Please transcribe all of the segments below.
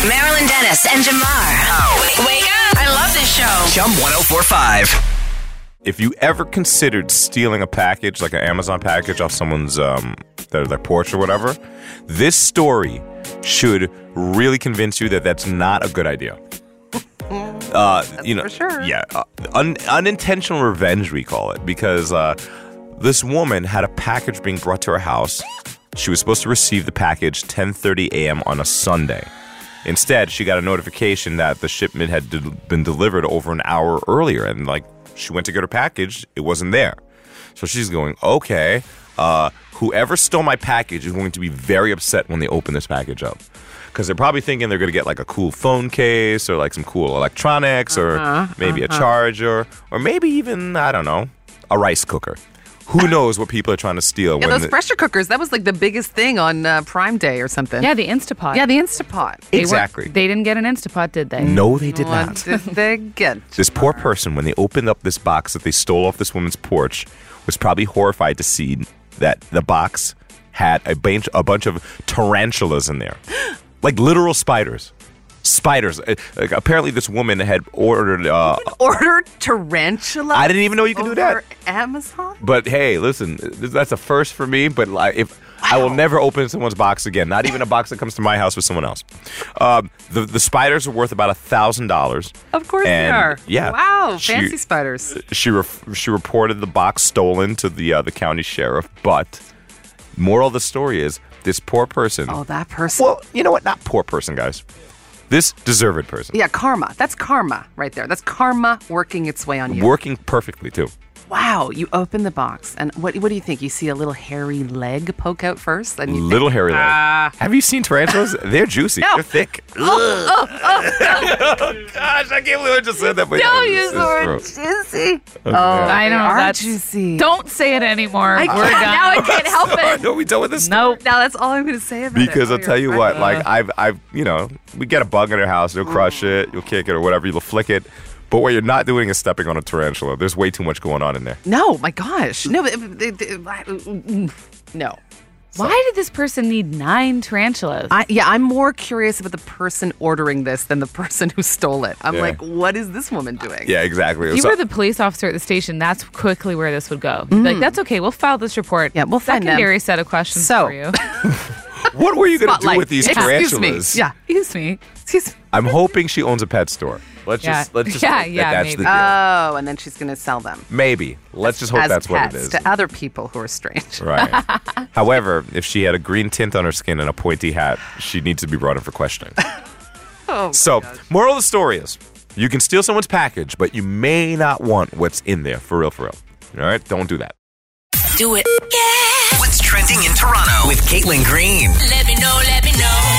Marilyn Dennis and Jamar. Wake up. I love this show. Chum 1045. If you ever considered stealing a package, like an Amazon package off someone's their porch or whatever, this story should really convince you that that's not a good idea. For sure. Yeah, unintentional revenge, we call it, because this woman had a package being brought to her house. She was supposed to receive the package 10:30 a.m. on a Sunday. Instead, she got a notification that the shipment had been delivered over an hour earlier, and she went to get her package, it wasn't there. So she's going, okay, whoever stole my package is going to be very upset when they open this package up. Because they're probably thinking they're going to get like a cool phone case or like some cool electronics or maybe a charger or maybe even, I don't know, a rice cooker. Who knows what people are trying to steal? Yeah, those pressure cookers, that was like the biggest thing on Prime Day or something. Yeah, the Instapot. Yeah, the Instapot. Exactly. They didn't get an Instapot, did they? No, they did What not. did they get? This poor person, when they opened up this box that they stole off this woman's porch, was probably horrified to see that the box had a bunch of tarantulas in there. Like literal spiders. Spiders. Apparently this woman had ordered... Ordered tarantula? I didn't even know you could do that. Over Amazon? But hey, listen, that's a first for me, but I will never open someone's box again. Not even a box that comes to my house with someone else. The spiders are worth about $1,000. Of course they are. Yeah. Wow, fancy spiders. She reported the box stolen to the county sheriff, but moral of the story is this poor person. Oh, that person. Well, you know what? Not poor person, guys. This deserved person. Yeah, karma. That's karma right there. That's karma working its way on you. Working perfectly, too. Wow, you open the box, and what do you think? You see a little hairy leg poke out first? And you Little think, hairy leg. Have you seen tarantulas? They're juicy. No. They're thick. Oh, gosh, I can't believe I just said that. But Don't yeah, use the word juicy. Oh, I know. they are That's juicy. Don't say it anymore. I We're can't, done. now I can't help it. No, we done with this. Nope. Now that's all I'm going to say about it. Because Oh, I'll tell you you're what, right. like I've we get a bug in our house, you'll crush it, you'll kick it or whatever, you'll flick it. But what you're not doing is stepping on a tarantula. There's way too much going on in there. No, my gosh. No. No. Why did this person need 9 tarantulas? I'm more curious about the person ordering this than the person who stole it. I'm Yeah. like, what is this woman doing? Yeah, exactly. If you were the police officer at the station, that's quickly where this would go. Like, that's okay. We'll file this report. Yeah, we'll find them. Secondary set of questions So- for you. What were you going to do Spotlight. with these Excuse tarantulas? me. Yeah. Excuse me. Excuse me. I'm hoping she owns a pet store. Let's Yeah. just hope Yeah, that that's maybe. the deal. Oh, and then she's going to sell them Maybe. Let's just hope as that's pets what it is. to other people who are strange. Right. However, if she had a green tint on her skin and a pointy hat, she needs to be brought in for questioning. So, moral of the story is, you can steal someone's package, but you may not want what's in there. For real, for real. All right? Don't do that. Do it. Yeah. What's trending in Toronto with Caitlin Green? Let me know. Let me know.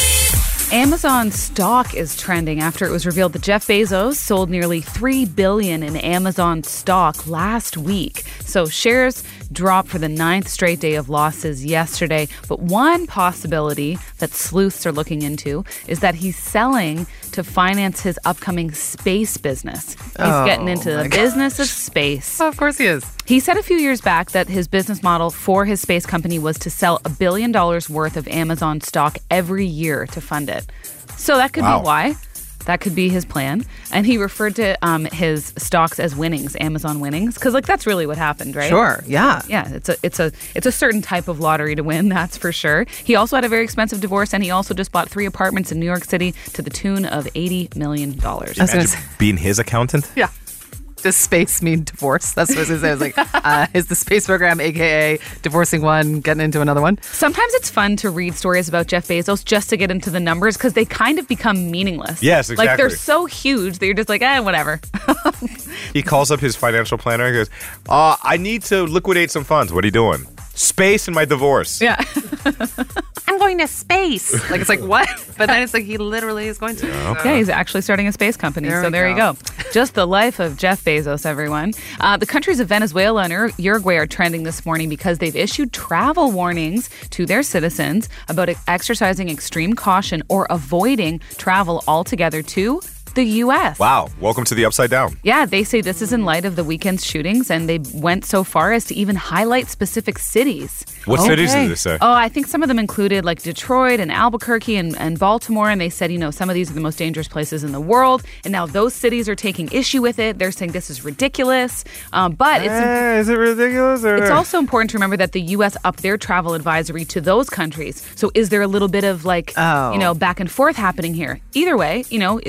Amazon stock is trending after it was revealed that Jeff Bezos sold nearly $3 billion in Amazon stock last week. So shares dropped for the 9th straight day of losses yesterday. But one possibility that sleuths are looking into is that he's selling to finance his upcoming space business. He's getting into the business of space. Oh, of course he is. He said a few years back that his business model for his space company was to sell $1 billion worth of Amazon stock every year to fund it. So that could be why. That could be his plan. And he referred to his stocks as winnings, Amazon winnings, because that's really what happened, right? Sure. Yeah. Yeah, it's a certain type of lottery to win, that's for sure. He also had a very expensive divorce, and he also just bought 3 apartments in New York City to the tune of $80 million. Imagine being his accountant? Yeah. Does space mean divorce? That's what I was going to say. I was like, is the space program, a.k.a. divorcing one, getting into another one? Sometimes it's fun to read stories about Jeff Bezos just to get into the numbers because they kind of become meaningless. Yes, exactly. Like, they're so huge that you're just like, whatever. He calls up his financial planner and goes, I need to liquidate some funds. What are you doing? Space and my divorce. Yeah. I'm going to space. Like, it's like, what? But then it's like, he literally is going to. Yeah, he's actually starting a space company. There So we there you go. go. Just the life of Jeff Bezos, everyone. The countries of Venezuela and Uruguay are trending this morning because they've issued travel warnings to their citizens about exercising extreme caution or avoiding travel altogether to the U.S. Wow. Welcome to the Upside Down. Yeah, they say this is in light of the weekend's shootings, and they went so far as to even highlight specific cities. What cities did they say? Oh, I think some of them included like Detroit and Albuquerque and Baltimore, and they said, some of these are the most dangerous places in the world, and now those cities are taking issue with it. They're saying this is ridiculous, but is it ridiculous? Or it's also important to remember that the U.S. upped their travel advisory to those countries. So is there a little bit of back and forth happening here? Either way,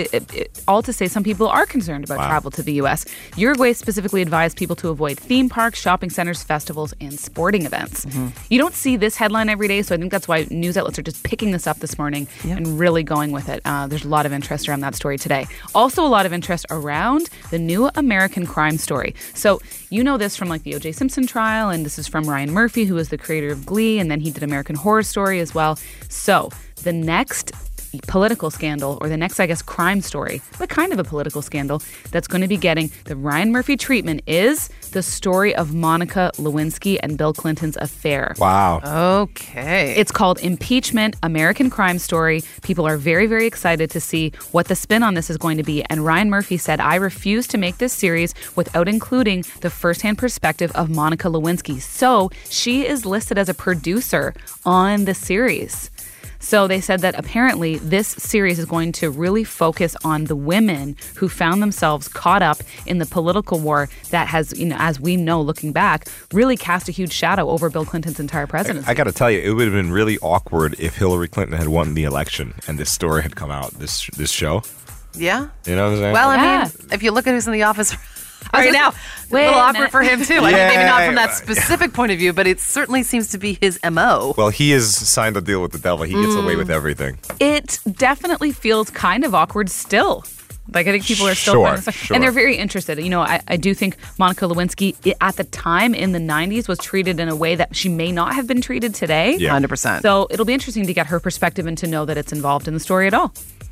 all to say some people are concerned about travel to the U.S. Uruguay specifically advised people to avoid theme parks, shopping centers, festivals, and sporting events. Mm-hmm. You don't see this headline every day, so I think that's why news outlets are just picking this up this morning and really going with it. There's a lot of interest around that story today. Also a lot of interest around the new American Crime Story. So you know this from the O.J. Simpson trial, and this is from Ryan Murphy, who is the creator of Glee, and then he did American Horror Story as well. So the next political scandal, or the next, crime story, but kind of a political scandal that's going to be getting the Ryan Murphy treatment is the story of Monica Lewinsky and Bill Clinton's affair. Wow. Okay. It's called Impeachment, American Crime Story. People are very, very excited to see what the spin on this is going to be. And Ryan Murphy said, I refuse to make this series without including the firsthand perspective of Monica Lewinsky. So she is listed as a producer on the series. So they said that apparently this series is going to really focus on the women who found themselves caught up in the political war that has, as we know, looking back, really cast a huge shadow over Bill Clinton's entire presidency. I got to tell you, it would have been really awkward if Hillary Clinton had won the election and this story had come out, this show. Yeah. You know what I'm saying? Well, I mean, if you look at who's in the office right now, a little awkward for him too. I think maybe not from that specific point of view, but it certainly seems to be his MO. Well, he has signed a deal with the devil. He gets away with everything. It definitely feels kind of awkward still. I think people are still finding this, and they're very interested. I do think Monica Lewinsky at the time in the 90s was treated in a way that she may not have been treated today. Yeah. 100%. So it'll be interesting to get her perspective and to know that it's involved in the story at all.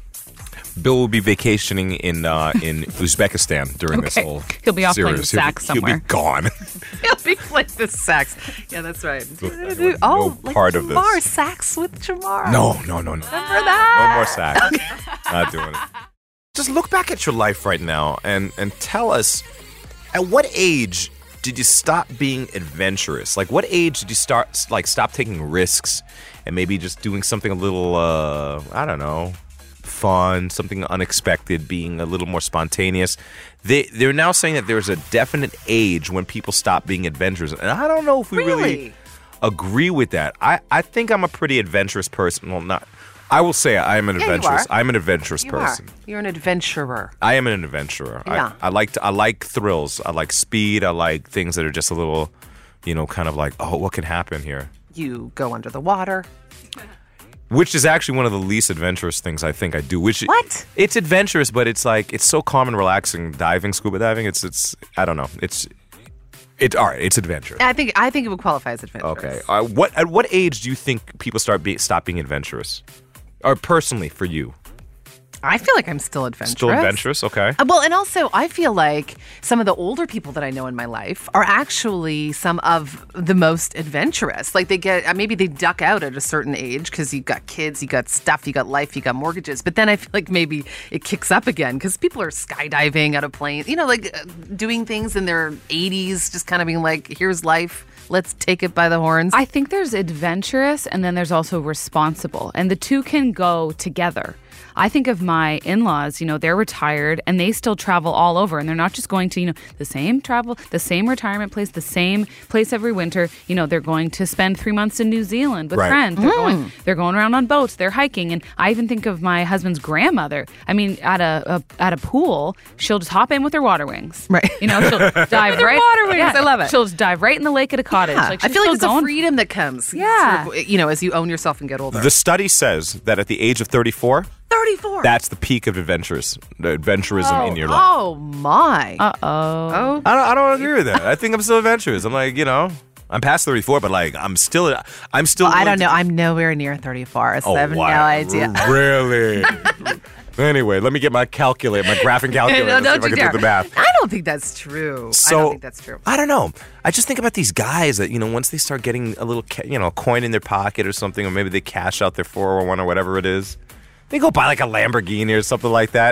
Bill will be vacationing in Uzbekistan during this whole He'll be off series. playing the sax somewhere. He'll be gone. He'll be playing the sax. Yeah, that's right. Part of Jamar, this. sax with Jamar. No. Remember that? No more sax. Not doing it. Just look back at your life right now and tell us, at what age did you stop being adventurous? What age did you stop taking risks and maybe just doing something a little, I don't know, fun, something unexpected, being a little more spontaneous? They're now saying that there's a definite age when people stop being adventurous. And I don't know if we really agree with that. I think I'm a pretty adventurous person. Well, not... I will say I am an adventurous. I'm an adventurous person. You're an adventurer. I am an adventurer. Yeah. I like thrills. I like speed. I like things that are just a little, kind of like, oh, what can happen here? You go under the water. Which is actually one of the least adventurous things I think I do. What? It's adventurous, but it's so calm and relaxing. Diving, scuba diving. It's I don't know. It's all right. It's adventure. I think it would qualify as adventurous. Okay. At what age do you think people stop being adventurous? Or personally for you? I feel like I'm still adventurous. Still adventurous, okay. Well, and also I feel like some of the older people that I know in my life are actually some of the most adventurous. They get, maybe they duck out at a certain age because you've got kids, you got stuff, you got life, you got mortgages. But then I feel like maybe it kicks up again because people are skydiving out of planes, doing things in their 80s, just kind of being like, here's life. Let's take it by the horns. I think there's adventurous and then there's also responsible. And the two can go together. I think of my in-laws, they're retired and they still travel all over, and they're not just going to, the same retirement place, the same place every winter. They're going to spend 3 months in New Zealand with friends. They're going around on boats, they're hiking. And I even think of my husband's grandmother. I mean, at a pool, she'll just hop in with her water wings. Right. She'll dive right. Water wings. I love it. She'll just dive right in the lake at a cottage. Yeah. I feel like it's a freedom that comes. Yeah. Sort of, as you own yourself and get older. The study says that at the age of 34, that's the peak of adventurism in your life. Oh my. Uh-oh. I don't agree with that. I think I'm still adventurous. I'm like, I'm past 34, but I'm still. Well, I don't know. I'm nowhere near 34, so I have no idea. Really? Anyway, let me get my calculator, my graphing calculator. No, see if I can do the math. I don't think that's true. So, I don't think that's true. I don't know. I just think about these guys that, once they start getting a little, coin in their pocket or something, or maybe they cash out their 401 or whatever it is, they go buy like a Lamborghini or something like that.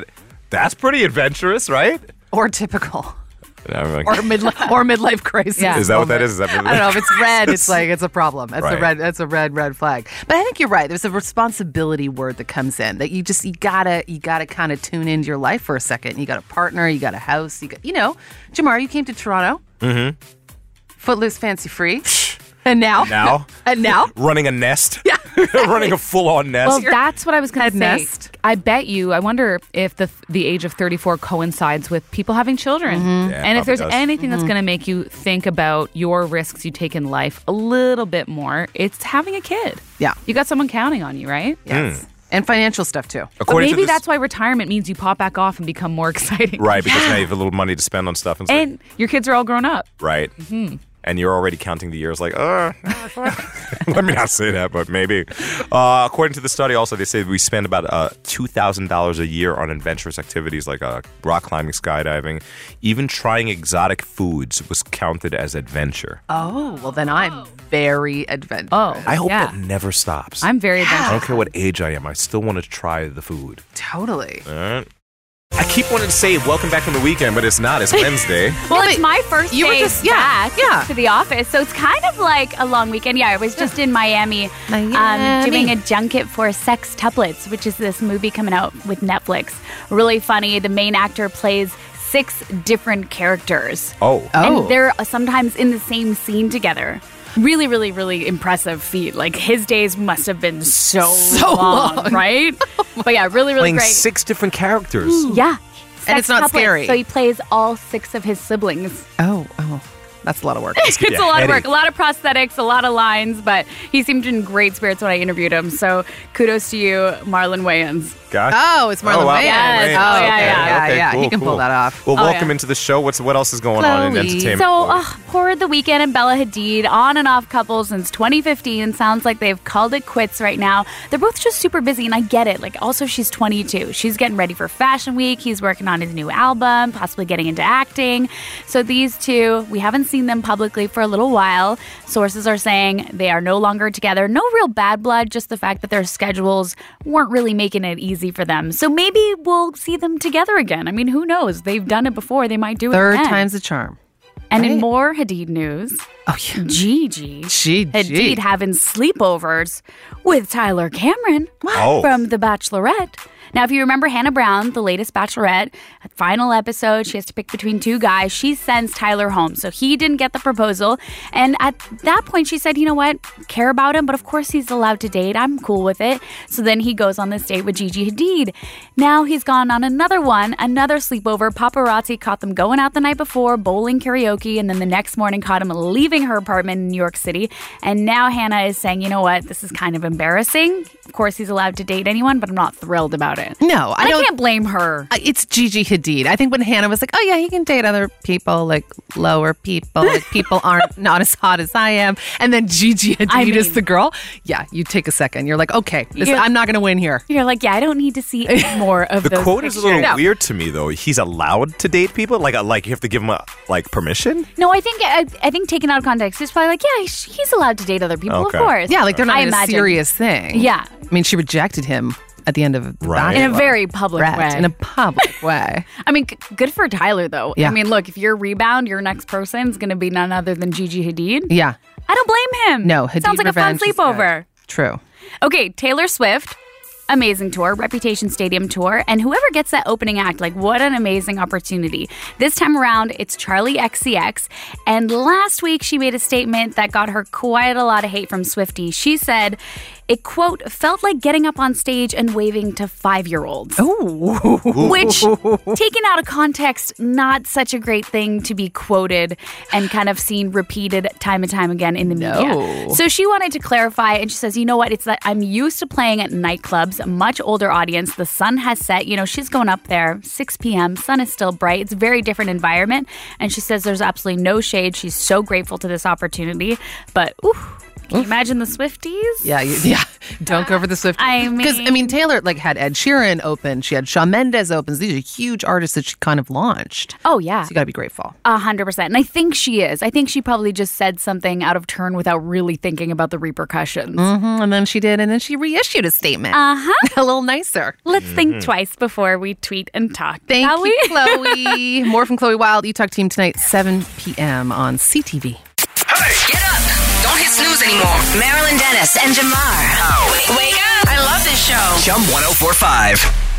That's pretty adventurous, right? Or typical. I'm like, Or midlife crisis. Yeah. is that what that is? Is that I don't know if it's red. It's like it's a problem. That's Right. a red. That's a red flag. But I think you're right. There's a responsibility word that comes in that you gotta kind of tune into your life for a second. You got a partner. You got a house. Jamar, you came to Toronto. Mm-hmm. Footloose, fancy free, and now running a nest. Yeah. Running a full-on nest. Well, that's what I was going to say. nest. I wonder if the age of 34 coincides with people having children. Yeah, And if there's probably does. anything that's going to make you think about your risks you take in life a little bit more, it's having a kid. Yeah. You got someone counting on you, right? Yes. And financial stuff too. But According to maybe this- that's why retirement means you pop back off and become more exciting. Right, because now you have a little money to spend on stuff. And your kids are all grown up. Right. And you're already counting the years like, let me not say that, but maybe. According to the study, also, they say we spend about $2,000 a year on adventurous activities like rock climbing, skydiving. Even trying exotic foods was counted as adventure. Oh, well then I'm very adventurous. Oh, I hope yeah. that never stops. I'm very I adventurous. don't care what age I am. I still want to try the food. Totally. All right. I keep wanting to say welcome back from the weekend, but it's not. It's Wednesday. Well, Yeah, it's but my first you were day just- back yeah. to the office, so it's kind of like a long weekend. Yeah, I was just in Miami, doing a junket for Sextuplets, which is this movie coming out with Netflix. Really funny. The main actor plays 6 different characters. Oh. And they're sometimes in the same scene together. Really, really, really impressive feat. Like, his days must have been so long, right? But yeah, really, really Playing great. 6 different characters. Yeah. And it's not Sextuplets. scary. So he plays all 6 of his siblings. Oh. That's a lot of work. It's a lot of work, a lot of prosthetics, a lot of lines, but he seemed in great spirits when I interviewed him. So kudos to you, Marlon Wayans. Gotcha. Oh, it's Marlon wow. Wayans. Yes. Wayans. Oh, yeah, Okay, yeah. okay, yeah. cool, He can pull cool. that off. Well, Oh, welcome yeah. into the show. What else is going on in Chloe. entertainment? So, poor The Weeknd and Bella Hadid, on and off couple since 2015. Sounds like they've called it quits right now. They're both just super busy, and I get it. Like, also, she's 22. She's getting ready for Fashion Week. He's working on his new album, possibly getting into acting. So these two, we haven't seen them publicly for a little while. Sources are saying they are no longer together. No real bad blood, just the fact that their schedules weren't really making it easy for them. So maybe we'll see them together again. I mean, who knows? They've done it before. They might do it Third again. time's the charm. And in Right. more Hadid news, Oh yeah. Gigi Gigi. Hadid having sleepovers with Tyler Cameron Oh. from The Bachelorette. Now, if you remember Hannah Brown, the latest Bachelorette, final episode, she has to pick between 2 guys. She sends Tyler home. So he didn't get the proposal. And at that point, she said, you know what? Care about him, but of course he's allowed to date. I'm cool with it. So then he goes on this date with Gigi Hadid. Now he's gone on another one, another sleepover. Paparazzi caught them going out the night before, bowling, karaoke, and then the next morning caught him leaving her apartment in New York City. And now Hannah is saying, you know what? This is kind of embarrassing. Of course, he's allowed to date anyone, but I'm not thrilled about it. No, I can't blame her. It's Gigi Hadid. I think when Hannah was like, "Oh yeah, he can date other people, like lower people, like people aren't not as hot as I am," and then Gigi Hadid is mean- the girl. Yeah, you take a second. You're like, "Okay, Yeah. I'm not going to win here." You're like, yeah, I don't need to see any more of The those quote is a pictures. little weird to me, though. He's allowed to date people, like you have to give him permission. No, I think taken out of context, it's probably like, yeah, he's allowed to date other people, Okay. of course. Yeah, like they're not I in a imagine. serious thing. Yeah. I mean, she rejected him at the end of the Right. In a Bachelor. very public Right, way. in a public way. I mean, good for Tyler, though. Yeah. I mean, look, if your rebound, your next person is going to be none other than Gigi Hadid. Yeah, I don't blame him. no, Hadid Sounds like a fun revenge is sleepover. good. True. Okay, Taylor Swift. Amazing tour, Reputation Stadium tour, and whoever gets that opening act, like what an amazing opportunity. This time around, it's Charlie XCX, and last week she made a statement that got her quite a lot of hate from Swiftie. She said, it, quote, felt like getting up on stage and waving to 5-year-olds. Which, taken out of context, not such a great thing to be quoted and kind of seen repeated time and time again in the media. So she wanted to clarify, and she says, you know what, it's that I'm used to playing at nightclubs, a much older audience, the sun has set, you know, she's going up there, 6 p.m., sun is still bright, it's a very different environment, and she says there's absolutely no shade, she's so grateful to this opportunity, but, ooh, can you imagine the Swifties? Yeah, Yeah, don't go for the Swift. I because mean- Taylor had Ed Sheeran open. She had Shawn Mendes open. These are huge artists that she kind of launched. Oh, yeah. So you got to be grateful. 100%. And I think she is. I think she probably just said something out of turn without really thinking about the repercussions. And then she did, and then she reissued a statement. A little nicer. Let's think twice before we tweet and talk. Thank shall you, we? Chloe. More from Chloe Wild, E-Talk Team tonight, 7 p.m. on CTV. Hey! Get up. Don't hit snooze anymore. Marilyn Dennis and Jamar. Wake up. I love this show. Chum 1045.